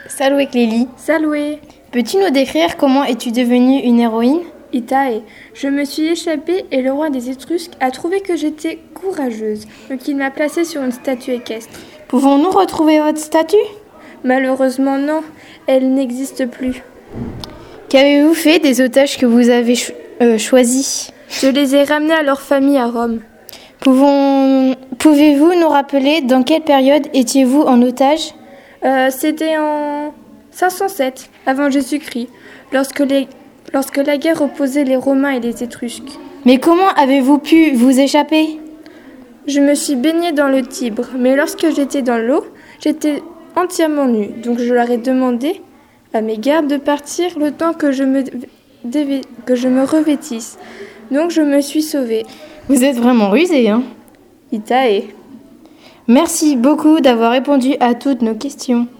Salut Clélie. Salut. Peux-tu nous décrire comment es-tu devenue une héroïne? Itae, je me suis échappée et le roi des Étrusques a trouvé que j'étais courageuse, donc il m'a placée sur une statue équestre. Pouvons-nous retrouver votre statue? Malheureusement non, elle n'existe plus. Qu'avez-vous fait des otages que vous avez choisis? Je les ai ramenés à leur famille à Rome. Pouvez-vous nous rappeler dans quelle période étiez-vous en otage? C'était en 507, avant Jésus-Christ, lorsque la guerre opposait les Romains et les Étrusques. Mais comment avez-vous pu vous échapper? Je me suis baignée dans le Tibre, mais lorsque j'étais dans l'eau, j'étais entièrement nue. Donc je leur ai demandé à mes gardes de partir le temps que je me revêtisse. Donc je me suis sauvée. Vous êtes vraiment rusée, hein? Itae. Merci beaucoup d'avoir répondu à toutes nos questions.